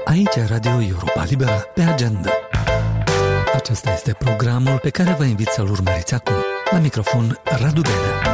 Aici Radio Europa Liberă pe agenda. Acesta este programul pe care vă invit să-l urmăriți acum. La microfon, Radu Benea.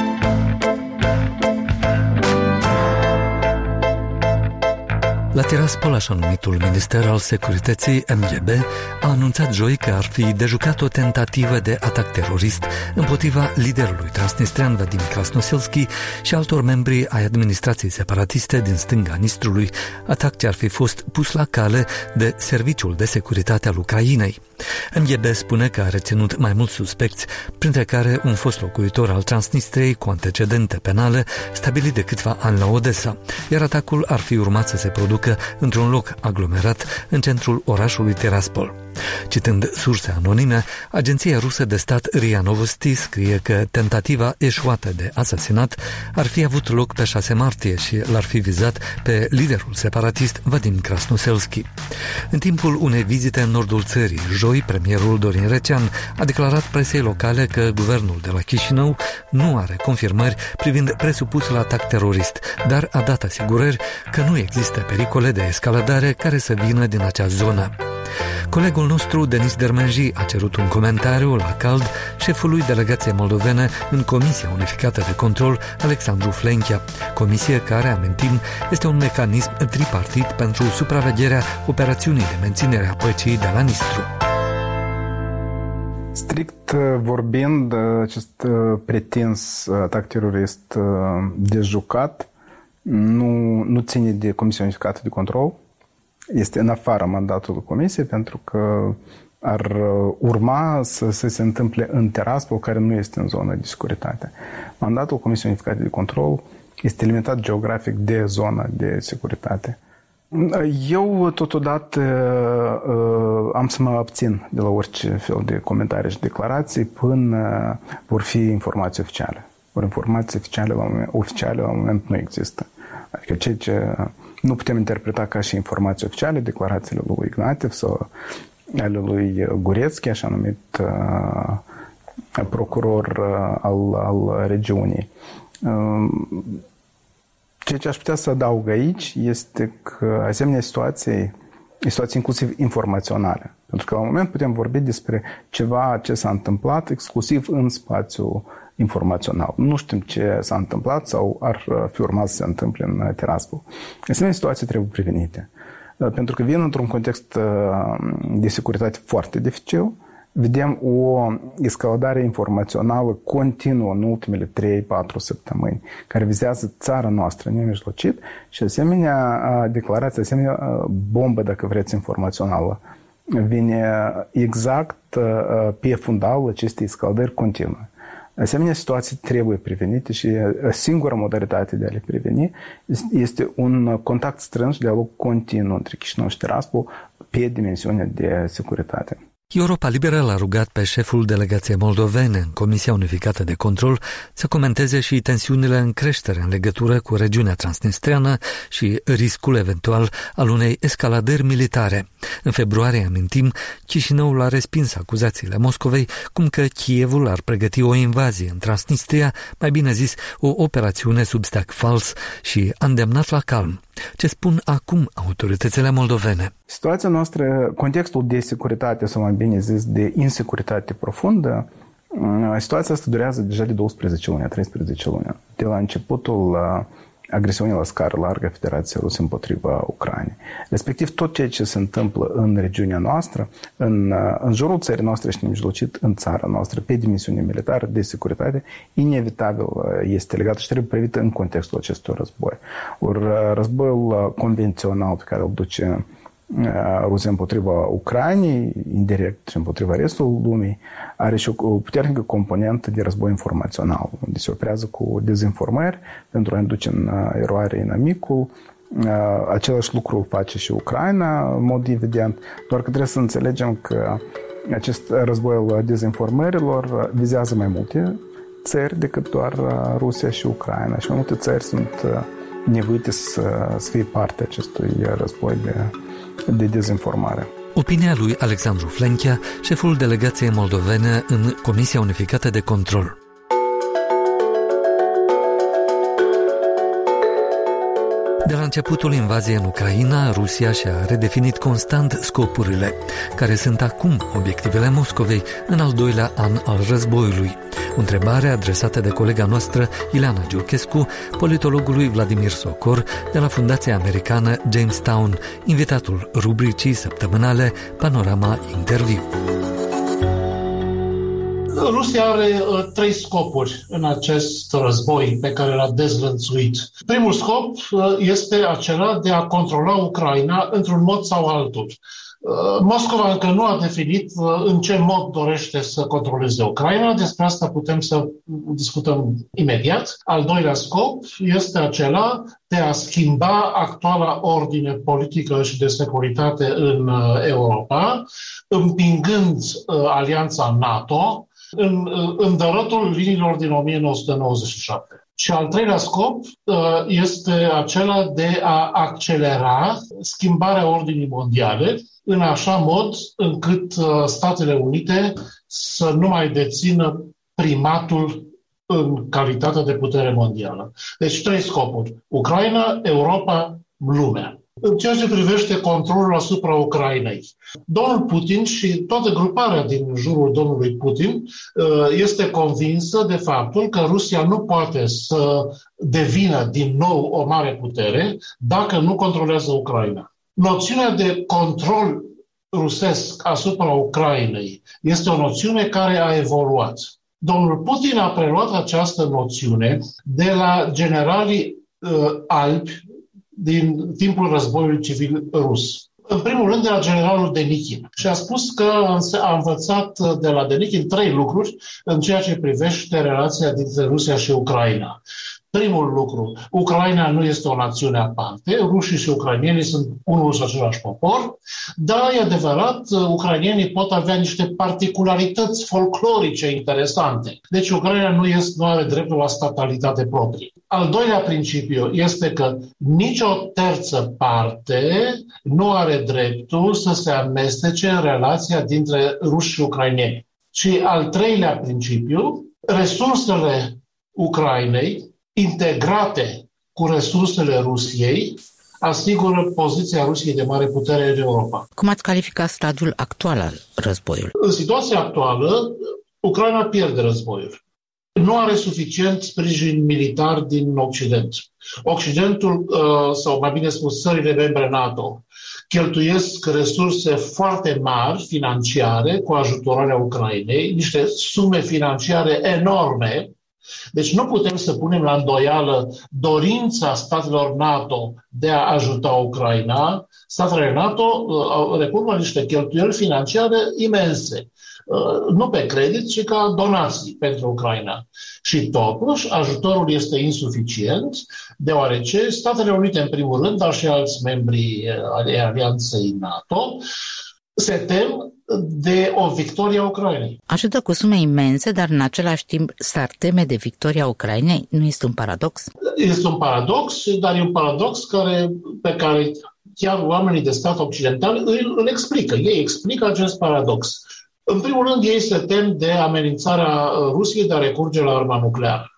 La Tiraspol, așa numitul Minister al Securității, MGB, a anunțat joi că ar fi dejucat o tentativă de atac terorist împotriva liderului transnistrean Vadim Krasnoselski și altor membri ai administrației separatiste din stânga Nistrului, atac ce ar fi fost pus la cale de Serviciul de Securitate al Ucrainei. MGB spune că a reținut mai mulți suspecți, printre care un fost locuitor al Transnistriei cu antecedente penale stabilit de câțiva ani la Odessa, iar atacul ar fi urmat să se producă într-un loc aglomerat în centrul orașului Tiraspol. Citând surse anonime, agenția rusă de stat RIA Novosti scrie că tentativa eșuată de asasinat ar fi avut loc pe 6 martie și l-ar fi vizat pe liderul separatist Vadim Krasnoselski. În timpul unei vizite în nordul țării, joi, premierul Dorin Recean a declarat presei locale că guvernul de la Chișinău nu are confirmări privind presupusul atac terorist, dar a dat asigurări că nu există pericole de escaladare care să vină din acea zonă. Colegul nostru, Denis Dermenji, a cerut un comentariu la cald șefului delegației moldovene în Comisia Unificată de Control, Alexandru Flenchea, comisie care, amintim, este un mecanism tripartit pentru supravegherea operațiunii de menținere a păcii de la Nistru. Strict vorbind, acest pretins atac terorist dejucat nu ține de Comisia Unificată de Control. Este în afara mandatului Comisiei, pentru că ar urma să se întâmple în Tiraspol, care nu este în zonă de securitate. Mandatul Comisiei Unificate de Control este limitat geografic de zona de securitate. Eu, totodată, am să mă abțin de la orice fel de comentarii și declarații până vor fi informații oficiale. Ori informații oficiale la moment nu există. Adică ceea ce nu putem interpreta ca și informații oficiale declarațiile lui Ignatiev sau ale lui Gurețchi, așa numit procuror al regiunii. Ceea ce aș putea să adaug aici este că asemenea situații inclusiv informaționale. Pentru că la un moment putem vorbi despre ceva ce s-a întâmplat exclusiv în spațiul informațional. Nu știm ce s-a întâmplat sau ar fi urmat să se întâmple în Tiraspol. Asemenea situații trebuie prevenite. Pentru că vin într-un context de securitate foarte dificil, vedem o escaladare informațională continuă în ultimele 3-4 săptămâni, care vizează țara noastră nemijlocit și asemenea declarația, asemenea bombă, dacă vreți, informațională, vine exact pe fundalul acestei escaladări continue. Asemenea situații trebuie prevenite și singura modalitate de a le preveni este un contact strâns și dialog continuu între Chișinău și Tiraspol pe dimensiunea de securitate. Europa Liberă l-a rugat pe șeful delegației moldovene în Comisia Unificată de Control să comenteze și tensiunile în creștere în legătură cu regiunea transnistreană și riscul eventual al unei escaladări militare. În februarie, amintim, Chișinăul a respins acuzațiile Moscovei cum că Kievul ar pregăti o invazie în Transnistria, mai bine zis, o operațiune sub steag fals, și a îndemnat la calm. Ce spun acum autoritățile moldovene? Situația noastră, contextul de securitate, sau mai bine zis, de insecuritate profundă, situația asta durează deja de 12 luni, 13 luni. De la începutul agresiunii la scară largă a Federației Ruse împotriva Ucrainei. Respectiv, tot ceea ce se întâmplă în regiunea noastră, în jurul țării noastre și nemijlocit în țara noastră, pe dimensiune militară de securitate, inevitabil este legat și trebuie privită în contextul acestui război. Ori războiul convențional pe care îl duce Rusia împotriva Ucrainei, indirect și împotriva restului lumii, are și o puternică componentă de război informațional, unde se operează cu dezinformări pentru a induce în eroare inamicul. Același lucru face și Ucraina, în mod evident, doar că trebuie să înțelegem că acest război al dezinformărilor vizează mai multe țări decât doar Rusia și Ucraina, și mai multe țări sunt nevoite să fie parte acestui război de dezinformare. Opinia lui Alexandru Flenchea, șeful delegației moldovene în Comisia Unificată de Control. De la începutul invaziei în Ucraina, Rusia și-a redefinit constant scopurile, care sunt acum obiectivele Moscovei în al doilea an al războiului. O întrebare adresată de colega noastră, Ileana Giurchescu, politologului Vladimir Socor, de la Fundația Americană Jamestown, invitatul rubricii săptămânale Panorama Interviu. Rusia are 3 scopuri în acest război pe care l-a dezlănțuit. Primul scop este acela de a controla Ucraina într-un mod sau altul. Moscova încă nu a definit în ce mod dorește să controleze Ucraina, despre asta putem să discutăm imediat. Al doilea scop este acela de a schimba actuala ordine politică și de securitate în Europa, împingând alianța NATO în dărătul liniilor din 1997. Și al treilea scop este acela de a accelera schimbarea ordinii mondiale în așa mod încât Statele Unite să nu mai dețină primatul în calitate de putere mondială. Deci 3 scopuri: Ucraina, Europa, lumea. În ceea ce privește controlul asupra Ucrainei, domnul Putin și toată gruparea din jurul domnului Putin este convinsă de faptul că Rusia nu poate să devină din nou o mare putere dacă nu controlează Ucraina. Noțiunea de control rusesc asupra Ucrainei este o noțiune care a evoluat. Domnul Putin a preluat această noțiune de la generalii albi din timpul războiului civil rus. În primul rând de la generalul Denichin. Și a spus că a învățat de la Denichin 3 lucruri în ceea ce privește relația dintre Rusia și Ucraina. Primul lucru: Ucraina nu este o națiune aparte, rușii și ucrainienii sunt unul și același popor, dar e adevărat, ucrainienii pot avea niște particularități folclorice interesante. Deci Ucraina nu are dreptul la statalitate proprie. Al doilea principiu este că nicio terță parte nu are dreptul să se amestece în relația dintre ruși și ucrainieni. Și al treilea principiu: resursele Ucrainei integrate cu resursele Rusiei asigură poziția Rusiei de mare putere în Europa. Cum ați calificat stadiul actual al războiului? În situația actuală, Ucraina pierde războiul. Nu are suficient sprijin militar din Occident. Occidentul, sau mai bine spus țările membre NATO, cheltuiesc resurse foarte mari financiare cu ajutorarea Ucrainei, niște sume financiare enorme. Deci nu putem să punem la îndoială dorința statelor NATO de a ajuta Ucraina. Statele NATO recurg la niște cheltuieli financiare imense, nu pe credit, ci ca donații pentru Ucraina. Și totuși ajutorul este insuficient, deoarece Statele Unite în primul rând, dar și alți membri ale Alianței NATO, se tem de o victorie a Ucrainei. Ajută cu sume imense, dar în același timp s-ar teme de victoria Ucrainei? Nu este un paradox? Este un paradox, dar e un paradox pe care chiar oamenii de stat occidentali îl explică. Ei explică acest paradox. În primul rând, ei se tem de amenințarea Rusiei de a recurge la arma nucleară.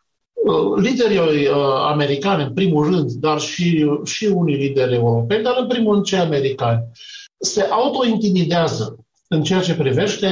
Liderii americani, în primul rând, dar și unii lideri europeni, dar în primul rând cei americani, se autointimidează în ceea ce privește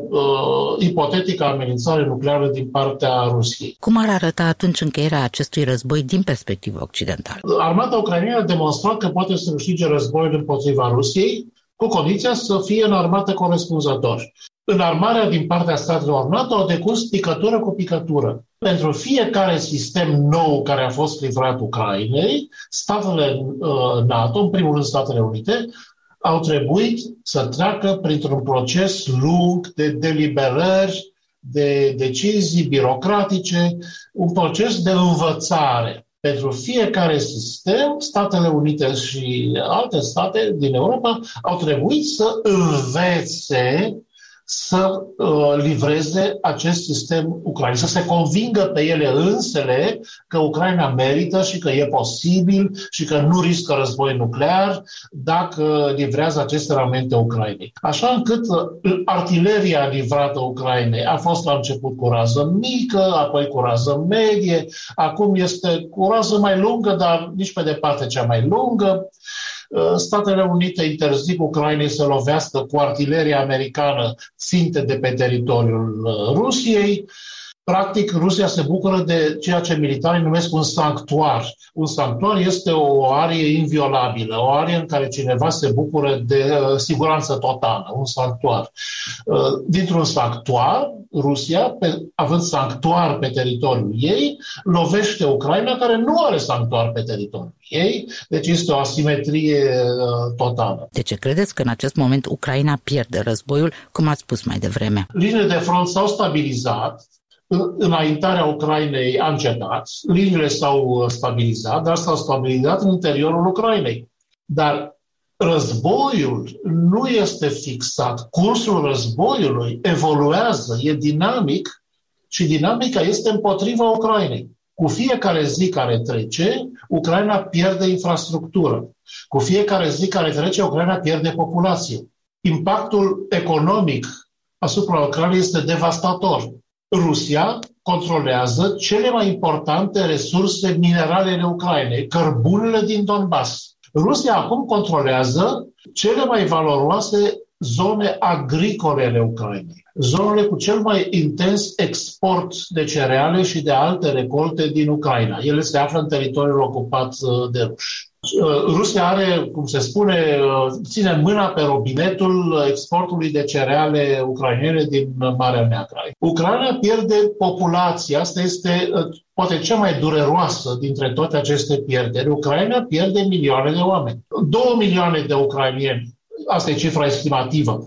ipotetica amenințare nucleară din partea Rusiei. Cum ar arăta atunci încheierea acestui război din perspectivă occidentală? Armata ucraineană a demonstrat că poate să câștige războiul împotriva Rusiei, cu condiția să fie înarmată corespunzător. Înarmarea din partea statelor NATO a decurs picătură cu picătură. Pentru fiecare sistem nou care a fost livrat Ucrainei, statele NATO, în primul rând Statele Unite, au trebuit să treacă printr-un proces lung de deliberări, de decizii birocratice, un proces de învățare. Pentru fiecare sistem, Statele Unite și alte state din Europa au trebuit să învețe să livreze acest sistem Ucrainei, să se convingă pe ele însele că Ucraina merită și că e posibil și că nu riscă război nuclear dacă livrează aceste armamente Ucrainei. Așa încât artileria livrată Ucrainei a fost la început cu rază mică, apoi cu rază medie, acum este cu rază mai lungă, dar nici pe departe cea mai lungă. Statele Unite interzic Ucrainei să lovească cu artileria americană ținte de pe teritoriul Rusiei. Practic, Rusia se bucură de ceea ce militarii numesc un sanctuar. Un sanctuar este o arie inviolabilă, o arie în care cineva se bucură de siguranță totală, un sanctuar. Dintr-un sanctuar, Rusia, având sanctuar pe teritoriul ei, lovește Ucraina, care nu are sanctuar pe teritoriul ei, deci este o asimetrie totală. De ce credeți că în acest moment Ucraina pierde războiul, cum ați spus mai devreme? Liniile de front s-au stabilizat, înaintarea Ucrainei a încetat, liniile s-au stabilizat, dar s-au stabilizat în interiorul Ucrainei. Dar războiul nu este fixat. Cursul războiului evoluează, e dinamic și dinamica este împotriva Ucrainei. Cu fiecare zi care trece, Ucraina pierde infrastructură. Cu fiecare zi care trece, Ucraina pierde populație. Impactul economic asupra Ucrainei este devastator. Rusia controlează cele mai importante resurse minerale ale Ucrainei, cărbunele din Donbass. Rusia acum controlează cele mai valoroase zone agricole ale Ucrainei, zonele cu cel mai intens export de cereale și de alte recolte din Ucraina. Ele se află în teritoriul ocupat de ruși. Rusia are, cum se spune, ține mâna pe robinetul exportului de cereale ucrainene din Marea Neagră. Ucraina pierde populație, asta este poate cea mai dureroasă dintre toate aceste pierderi. Ucraina pierde milioane de oameni. 2 milioane de ucrainieni. Asta e cifra estimativă.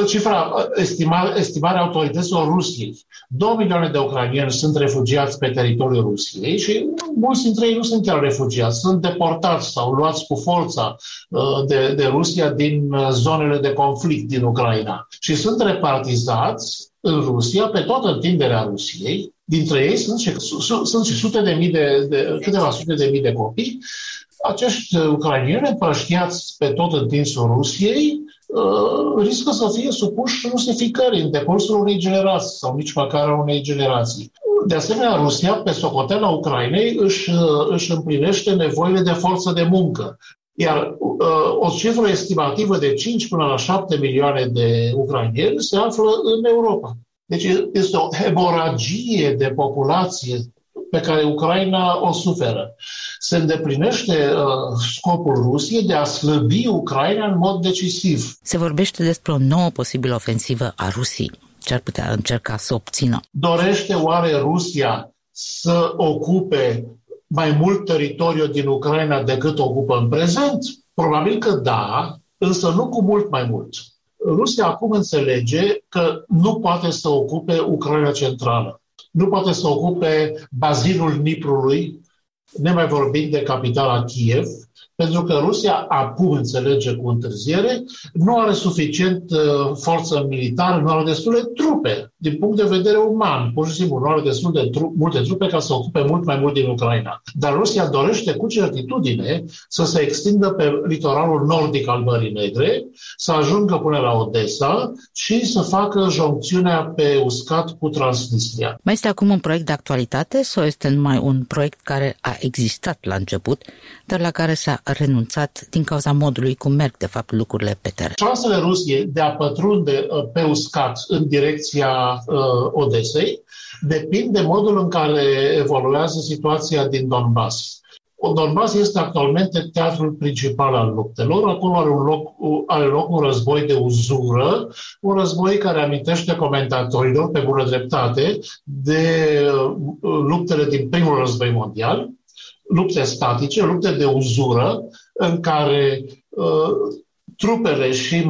Estimarea autorităților Rusiei. 2 milioane de ucrainieni sunt refugiați pe teritoriul Rusiei și mulți dintre ei nu sunt chiar refugiați, sunt deportați sau luați cu forța de Rusia din zonele de conflict din Ucraina. Și sunt repartizați în Rusia pe toată întinderea Rusiei. Dintre ei sunt și sute de mii câteva sute de mii de copii. Acești ucrainieni împrăștiați pe tot întinsul Rusiei riscă să fie supuși rusificării în decursul unei generații sau nici măcar a unei generații. De asemenea, Rusia, pe socoteala Ucrainei, își împlinește nevoile de forță de muncă. Iar o cifră estimativă de 5 până la 7 milioane de ucrainieni se află în Europa. Deci este o hemoragie de populație pe care Ucraina o suferă. Se îndeplinește scopul Rusiei de a slăbi Ucraina în mod decisiv. Se vorbește despre o nouă posibilă ofensivă a Rusiei. Ce ar putea încerca să obțină? Dorește oare Rusia să ocupe mai mult teritoriu din Ucraina decât ocupă în prezent? Probabil că da, însă nu cu mult mai mult. Rusia acum înțelege că nu poate să ocupe Ucraina centrală. Nu poate să ocupe bazinul Niprului, nemai vorbind de capitala Kiev, pentru că Rusia acum înțelege cu întârziere, nu are suficient forță militară, nu are destule trupe, din punct de vedere uman, pur și simplu, nu are destul de multe trupe ca să ocupe mult mai mult din Ucraina. Dar Rusia dorește cu certitudine să se extindă pe litoralul nordic al Mării Negre, să ajungă până la Odessa și să facă joncțiunea pe uscat cu Transnistria. Mai este acum un proiect de actualitate sau este numai un proiect care a existat la început, dar la care s-a renunțat din cauza modului cum merg, de fapt, lucrurile pe teren? Șansele Rusiei de a pătrunde pe uscat în direcția Odesei depind de modul în care evoluează situația din Donbass. Donbass este actualmente teatrul principal al luptelor. Acolo are loc un război de uzură, un război care amintește comentatorilor, pe bună dreptate, de luptele din primul război mondial, lupte statice, lupte de uzură, în care trupele și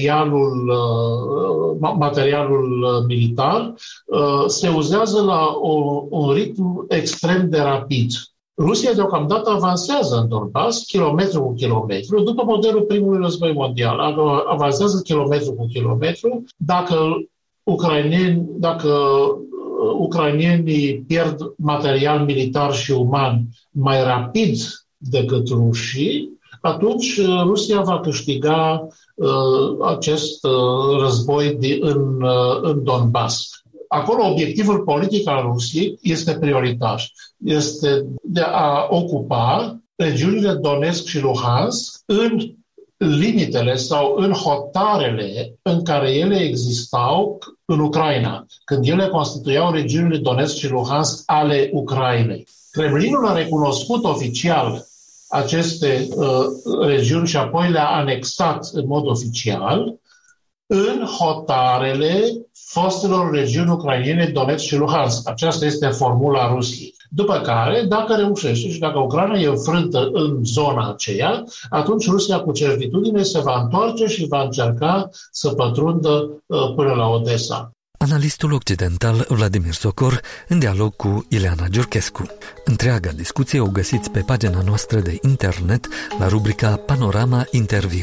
materialul militar se uzează la un ritm extrem de rapid. Rusia deocamdată avansează în Donbass, kilometru cu kilometru, după modelul primului război mondial. Avansează kilometru cu kilometru. Dacă dacă ucrainenii pierd material militar și uman mai rapid decât rușii, atunci Rusia va câștiga acest război în Donbass. Acolo obiectivul politic al Rusiei este prioritar. Este de a ocupa regiunile Donetsk și Luhansk în limitele sau în hotarele în care ele existau în Ucraina, când ele constituiau regiunile Donetsk și Luhansk ale Ucrainei. Kremlinul a recunoscut oficial aceste regiuni și apoi le-a anexat în mod oficial în hotarele fostelor regiuni ucrainene Donetsk și Luhansk. Aceasta este formula Rusiei. După care, dacă reușește și dacă Ucraina e înfrântă în zona aceea, atunci Rusia cu certitudine se va întoarce și va încerca să pătrundă până la Odessa. Analistul occidental Vladimir Socor, în dialog cu Ileana Giurchescu. Întreaga discuție o găsiți pe pagina noastră de internet la rubrica Panorama Interviu.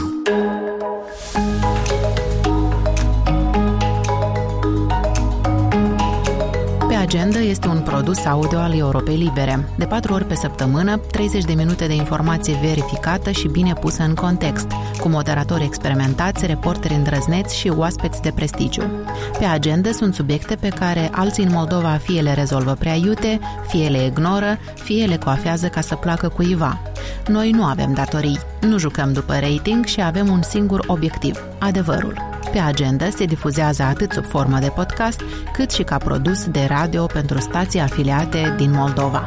Agenda este un produs audio al Europei Libere. De 4 ori pe săptămână, 30 de minute de informație verificată și bine pusă în context, cu moderatori experimentați, reporteri îndrăzneți și oaspeți de prestigiu. Pe agenda sunt subiecte pe care alții în Moldova fie le rezolvă prea iute, fie le ignoră, fie le coafează ca să placă cuiva. Noi nu avem datorii, nu jucăm după rating și avem un singur obiectiv, adevărul. Pe agenda se difuzează atât sub formă de podcast, cât și ca produs de radio pentru stații afiliate din Moldova.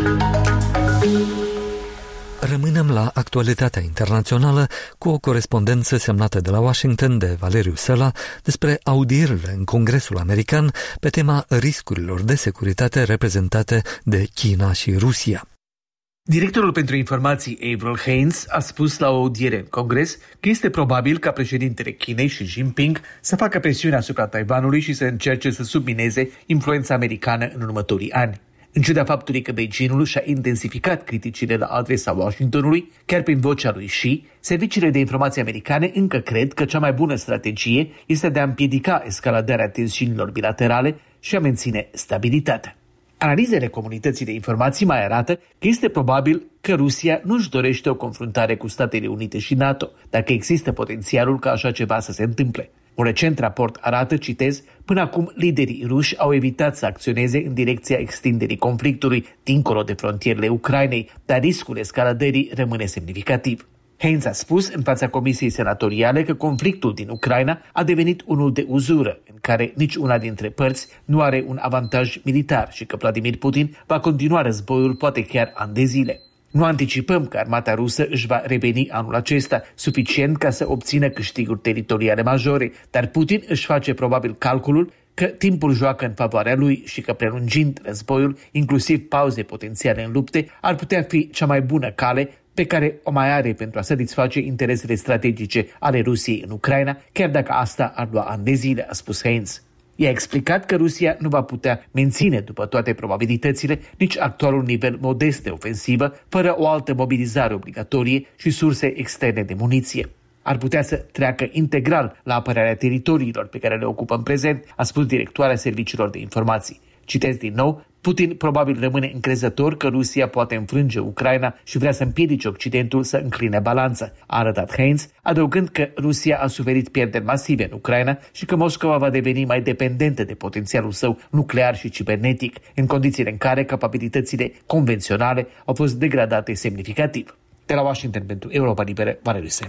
Rămânem la actualitatea internațională cu o corespondență semnată de la Washington de Valeriu Săla despre audierile în Congresul American pe tema riscurilor de securitate reprezentate de China și Rusia. Directorul pentru informații Avril Haines a spus la o audiere în Congres că este probabil ca președintele Chinei Xi Jinping să facă presiune asupra Taiwanului și să încerce să submineze influența americană în următorii ani. În ciuda faptului că Beijingul și-a intensificat criticile la adresa Washingtonului, chiar prin vocea lui Xi, serviciile de informații americane încă cred că cea mai bună strategie este de a împiedica escaladarea tensiunilor bilaterale și a menține stabilitatea. Analizele comunității de informații mai arată că este probabil că Rusia nu-și dorește o confruntare cu Statele Unite și NATO, dacă există potențialul ca așa ceva să se întâmple. Un recent raport arată, citez, până acum liderii ruși au evitat să acționeze în direcția extinderii conflictului dincolo de frontierele Ucrainei, dar riscul escaladării rămâne semnificativ. Haines a spus în fața Comisiei Senatoriale că conflictul din Ucraina a devenit unul de uzură, în care nici una dintre părți nu are un avantaj militar și că Vladimir Putin va continua războiul poate chiar ani de zile. Nu anticipăm că armata rusă își va reveni anul acesta, suficient ca să obțină câștiguri teritoriale majore, dar Putin își face probabil calculul că timpul joacă în favoarea lui și că prelungind războiul, inclusiv pauze potențiale în lupte, ar putea fi cea mai bună cale pe care o mai are pentru a satisface interesele strategice ale Rusiei în Ucraina, chiar dacă asta ar lua ani de zile, a spus Haines. I-a explicat că Rusia nu va putea menține, după toate probabilitățile, nici actualul nivel modest de ofensivă, fără o altă mobilizare obligatorie și surse externe de muniție. Ar putea să treacă integral la apărarea teritoriilor pe care le ocupă în prezent, a spus directoarea serviciilor de informații. Citez din nou, Putin probabil rămâne încrezător că Rusia poate înfrânge Ucraina și vrea să împiedice Occidentul să încline balanța, a arătat Haines, adăugând că Rusia a suferit pierderi masive în Ucraina și că Moscova va deveni mai dependentă de potențialul său nuclear și cibernetic, în condițiile în care capabilitățile convenționale au fost degradate semnificativ. De la Washington pentru Europa Liberă, Valeriu Săla.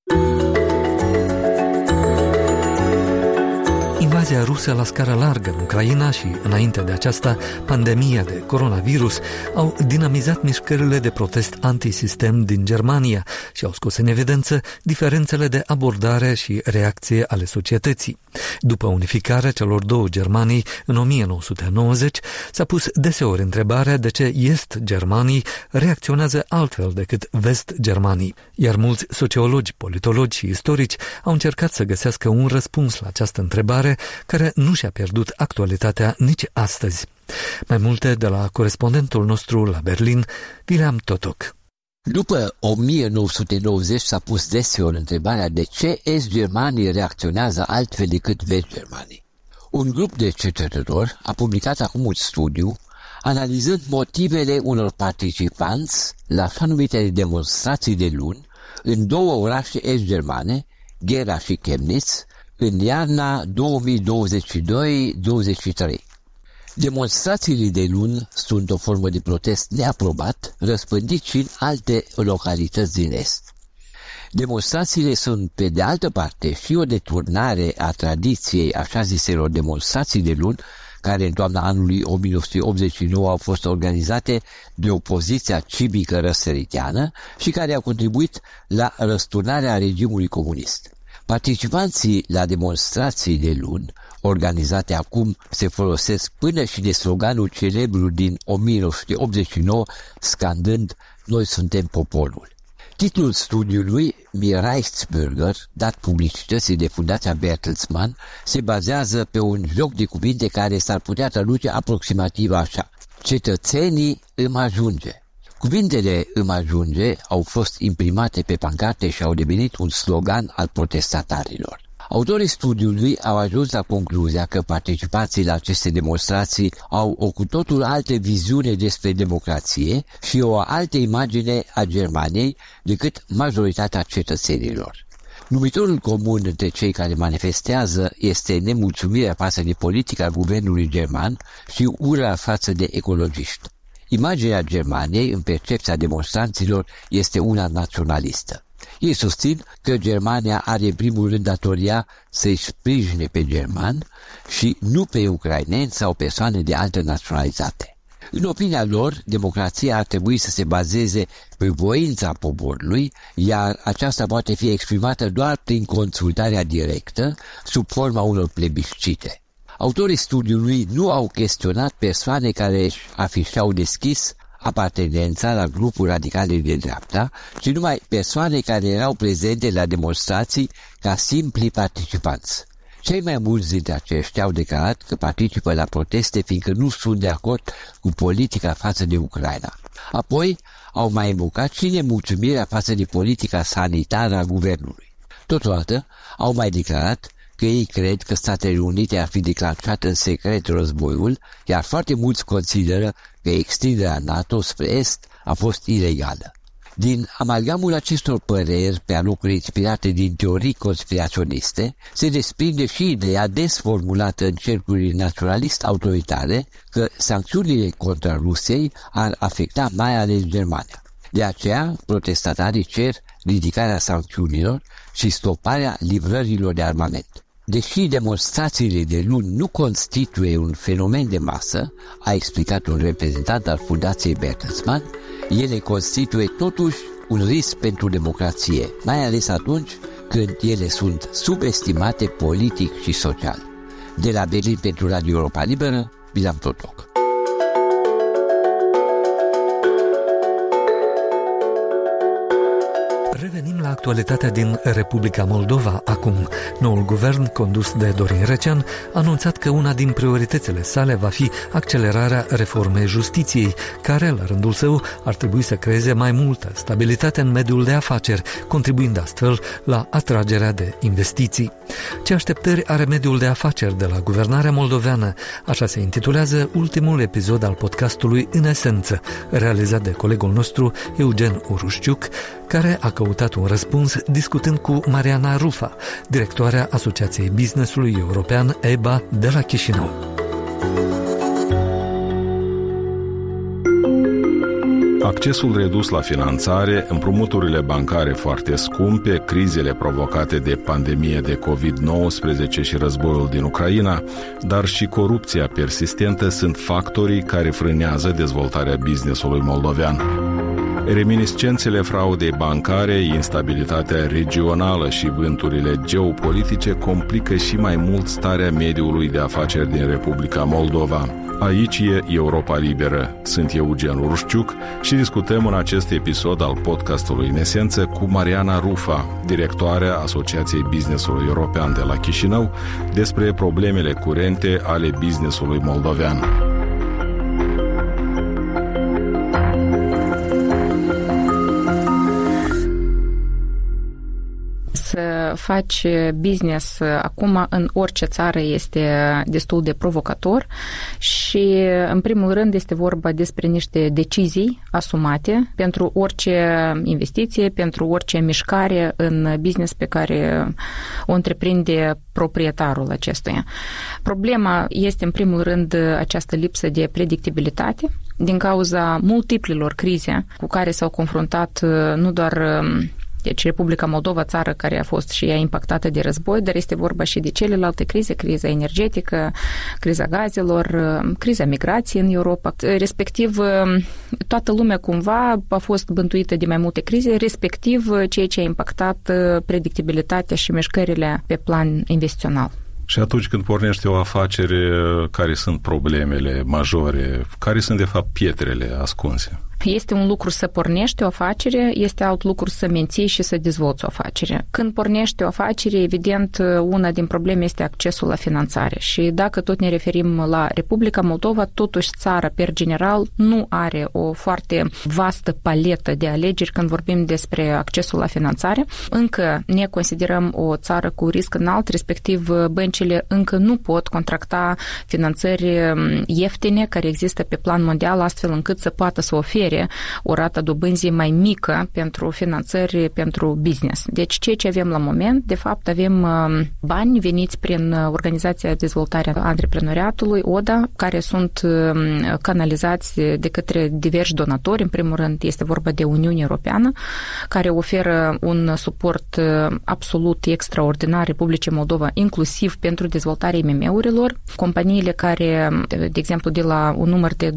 Invazia rusă la scară largă în Ucraina și, înainte de aceasta, pandemia de coronavirus au dinamizat mișcările de protest antisistem din Germania și au scos în evidență diferențele de abordare și reacție ale societății. După unificarea celor două Germanii în 1990, s-a pus deseori întrebarea de ce Est-Germanii reacționează altfel decât Vest-Germanii, iar mulți sociologi, politologi și istorici au încercat să găsească un răspuns la această întrebare care nu și-a pierdut actualitatea nici astăzi. Mai multe de la corespondentul nostru la Berlin, William Totok. După 1990 s-a pus deseori întrebarea de ce Est-Germanii reacționează altfel decât Vest-Germanii. Un grup de cercetători a publicat acum un studiu analizând motivele unor participanți la așa numitele demonstrații de luni în două orașe est-germane, Gera și Chemnitz, în iarna 2022-2023. Demonstrațiile de luni sunt o formă de protest neaprobat, răspândit și în alte localități din Est. Demonstrațiile sunt, pe de altă parte, și o deturnare a tradiției așa ziselor demonstrații de luni, care în toamna anului 1989 au fost organizate de opoziția civică răsăriteană și care au contribuit la răsturnarea regimului comunist. Participanții la demonstrații de luni, organizate acum, se folosesc până și de sloganul celebru din 1989, scandând "Noi suntem poporul". Titlul studiului, Mi Reichsbürger, dat publicității de Fundația Bertelsmann, se bazează pe un joc de cuvinte care s-ar putea traduce aproximativ așa: cetățenii îmi ajunge. Cuvintele îmi ajunge au fost imprimate pe pancarte și au devenit un slogan al protestatarilor. Autorii studiului au ajuns la concluzia că participații la aceste demonstrații au o cu totul altă viziune despre democrație și o altă imagine a Germaniei decât majoritatea cetățenilor. Numitorul comun între cei care manifestează este nemulțumirea față de politica guvernului german și ura față de ecologiști. Imaginea Germaniei în percepția demonstranților este una naționalistă. Ei susțin că Germania are în primul rând datoria să-i sprijine pe germani și nu pe ucraineni sau persoane de altă naționalitate. În opinia lor, democrația ar trebui să se bazeze pe voința poporului, iar aceasta poate fi exprimată doar prin consultarea directă, sub forma unor plebiscite. Autorii studiului nu au chestionat persoane care își afișau deschis apartenența la grupuri radicale de dreapta, ci numai persoane care erau prezente la demonstrații ca simpli participanți. Cei mai mulți dintre aceștia au declarat că participă la proteste fiindcă nu sunt de acord cu politica față de Ucraina. Apoi au mai evocat și nemulțumirea față de politica sanitară a guvernului. Totodată au mai declarat că ei cred că Statele Unite ar fi declanșat în secret războiul, iar foarte mulți consideră că extinderea NATO spre Est a fost ilegală. Din amalgamul acestor păreri pe alocuri inspirate din teorii conspiraționiste, se desprinde și ideea des formulată în cercurile naționalist-autoritare că sancțiunile contra Rusiei ar afecta mai ales Germania. De aceea, protestatarii cer ridicarea sancțiunilor și stoparea livrărilor de armament. Deși demonstrațiile de luni nu constituie un fenomen de masă, a explicat un reprezentant al Fundației Bertelsmann, ele constituie totuși un risc pentru democrație, mai ales atunci când ele sunt subestimate politic și social. De la Berlin pentru Radio Europa Liberă, Bilam Totoc. Revenim la actualitatea din Republica Moldova acum. Noul guvern, condus de Dorin Recean, a anunțat că una din prioritățile sale va fi accelerarea reformei justiției, care, la rândul său, ar trebui să creeze mai multă stabilitate în mediul de afaceri, contribuind astfel la atragerea de investiții. Ce așteptări are mediul de afaceri de la guvernarea moldoveană? Așa se intitulează ultimul episod al podcastului În Esență, realizat de colegul nostru Eugen Urușciuc, care a căutat un răspuns discutând cu Mariana Rufa, directoarea Asociației Businessului European EBA de la Chișinău. Accesul redus la finanțare, împrumuturile bancare foarte scumpe, crizele provocate de pandemie de COVID-19 și războiul din Ucraina, dar și corupția persistentă sunt factorii care frânează dezvoltarea business-ului moldovean. Reminiscențele fraudei bancare, instabilitatea regională și vânturile geopolitice complică și mai mult starea mediului de afaceri din Republica Moldova. Aici e Europa Liberă. Sunt Eugen Urușciuc și discutăm în acest episod al podcastului În Esență cu Mariana Rufa, directoarea Asociației Businessului European de la Chișinău, despre problemele curente ale businessului moldovean. Să faci business acum în orice țară este destul de provocator și, în primul rând, este vorba despre niște decizii asumate pentru orice investiție, pentru orice mișcare în business pe care o întreprinde proprietarul acestuia. Problema este, în primul rând, această lipsă de predictibilitate din cauza multiplelor crize cu care s-au confruntat nu doar Republica Moldova, țară care a fost și ea impactată de război, dar este vorba și de celelalte crize, criza energetică, criza gazelor, criza migrației în Europa. Respectiv, toată lumea cumva a fost bântuită de mai multe crize, respectiv ceea ce a impactat predictibilitatea și mișcările pe plan investițional. Și atunci când pornește o afacere, care sunt problemele majore? Care sunt, de fapt, pietrele ascunse? Este un lucru să pornești o afacere, este alt lucru să menții și să dezvolți o afacere. Când pornești o afacere, evident, una din probleme este accesul la finanțare. Și dacă tot ne referim la Republica Moldova, totuși țara, per general, nu are o foarte vastă paletă de alegeri când vorbim despre accesul la finanțare. Încă ne considerăm o țară cu risc înalt, respectiv băncile încă nu pot contracta finanțări ieftine care există pe plan mondial, astfel încât să poată să ofere o rată dobânzii mai mică pentru finanțări pentru business. Deci ceea ce avem la moment, de fapt, avem bani veniți prin Organizația de Dezvoltare a Antreprenoriatului, ODA, care sunt canalizați de către diversi donatori. În primul rând este vorba de Uniunea Europeană, care oferă un suport absolut extraordinar Republicii Moldova, inclusiv pentru dezvoltarea IMM-urilor. Companiile care, de exemplu, de la un număr de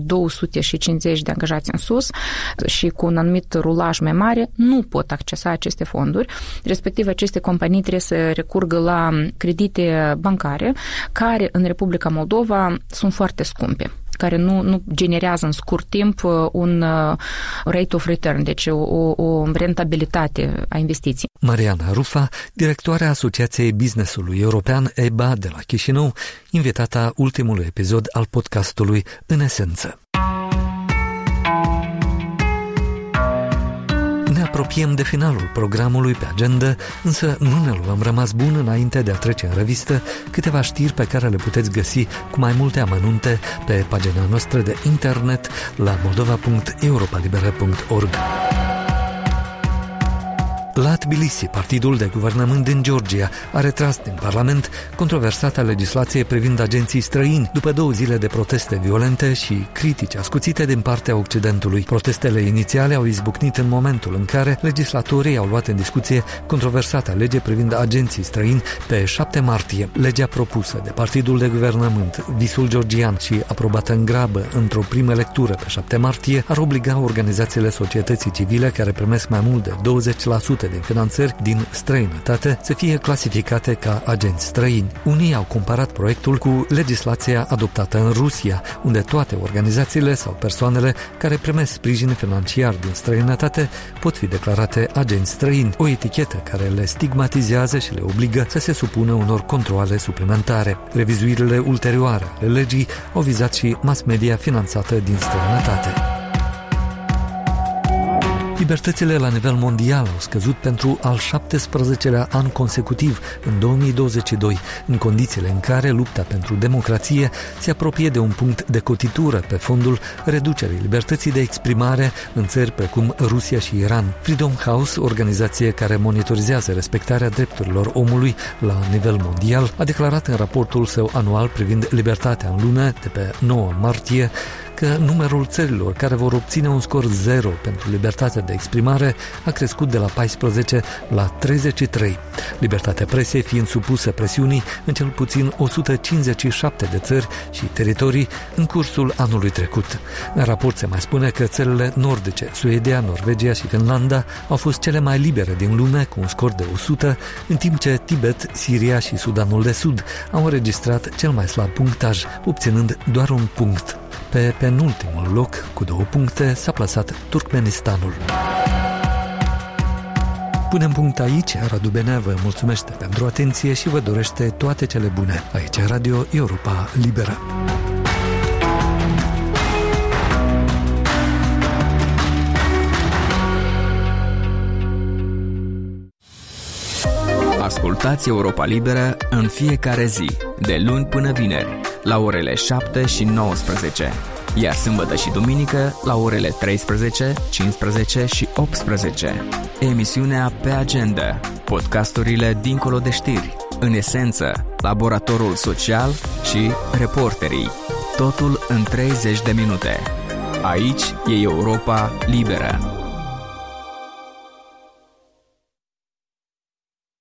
250 de angajați în sus și cu un anumit rulaj mai mare, nu pot accesa aceste fonduri. Respectiv, aceste companii trebuie să recurgă la credite bancare, care în Republica Moldova sunt foarte scumpe, care nu generează în scurt timp un rate of return, deci o rentabilitate a investiției. Mariana Rufa, directoarea Asociației Businessului European EBA de la Chișinău, invitata ultimului episod al podcastului În Esență. Ne apropiem de finalul programului pe agenda, însă nu ne luăm rămas bun înainte de a trece în revistă câteva știri pe care le puteți găsi cu mai multe amănunte pe pagina noastră de internet la moldova.europalibera.org. La Tbilisi, partidul de guvernământ din Georgia a retras din Parlament controversata legislație privind agenții străini după 2 zile de proteste violente și critici ascuțite din partea Occidentului. Protestele inițiale au izbucnit în momentul în care legislatorii au luat în discuție controversata lege privind agenții străini pe 7 martie. Legea propusă de partidul de guvernământ Visul Georgian și aprobată în grabă într-o primă lectură pe 7 martie ar obliga organizațiile societății civile care primesc mai mult de 20% din finanțări din străinătate să fie clasificate ca agenți străini. Unii au comparat proiectul cu legislația adoptată în Rusia, unde toate organizațiile sau persoanele care primesc sprijin financiar din străinătate pot fi declarate agenți străini, o etichetă care le stigmatizează și le obligă să se supună unor controale suplimentare. Revizuirile ulterioare ale legii au vizat și mass media finanțată din străinătate. Libertățile la nivel mondial au scăzut pentru al 17-lea an consecutiv în 2022, în condițiile în care lupta pentru democrație se apropie de un punct de cotitură pe fondul reducerii libertății de exprimare în țări precum Rusia și Iran. Freedom House, organizație care monitorizează respectarea drepturilor omului la nivel mondial, a declarat în raportul său anual privind libertatea în lume de pe 9 martie că numărul țărilor care vor obține un scor 0 pentru libertatea de exprimare a crescut de la 14 la 33. Libertatea presei fiind supusă presiunii în cel puțin 157 de țări și teritorii în cursul anului trecut. În raport se mai spune că țările nordice, Suedia, Norvegia și Finlanda au fost cele mai libere din lume cu un scor de 100, în timp ce Tibet, Siria și Sudanul de Sud au înregistrat cel mai slab punctaj, obținând doar un punct. Pe penultimul loc, cu 2 puncte, s-a plasat Turkmenistanul. Punem punct aici. Radu Benea vă mulțumește pentru atenție și vă dorește toate cele bune. Aici Radio Europa Liberă. Ascultați Europa Liberă în fiecare zi, de luni până vineri, la orele 7 și 19, iar sâmbătă și duminică la orele 13, 15 și 18. Emisiunea Pe Agenda, podcasturile dincolo de știri, în esență, laboratorul social și reporterii. Totul în 30 de minute. Aici e Europa Liberă.